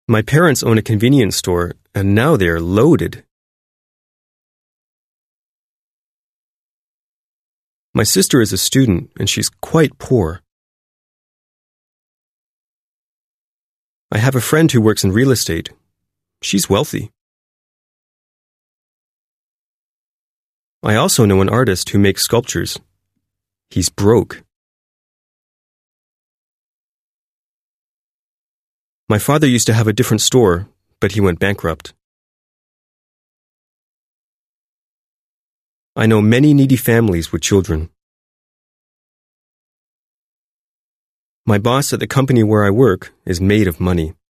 My parents own a convenience store, and now they are loaded. My sister is a student, and she's quite poor. I have a friend who works in real estate. She's wealthy. I also know an artist who makes sculptures. He's broke. My father used to have a different store, but he went bankrupt. I know many needy families with children. My boss at the company where I work is made of money.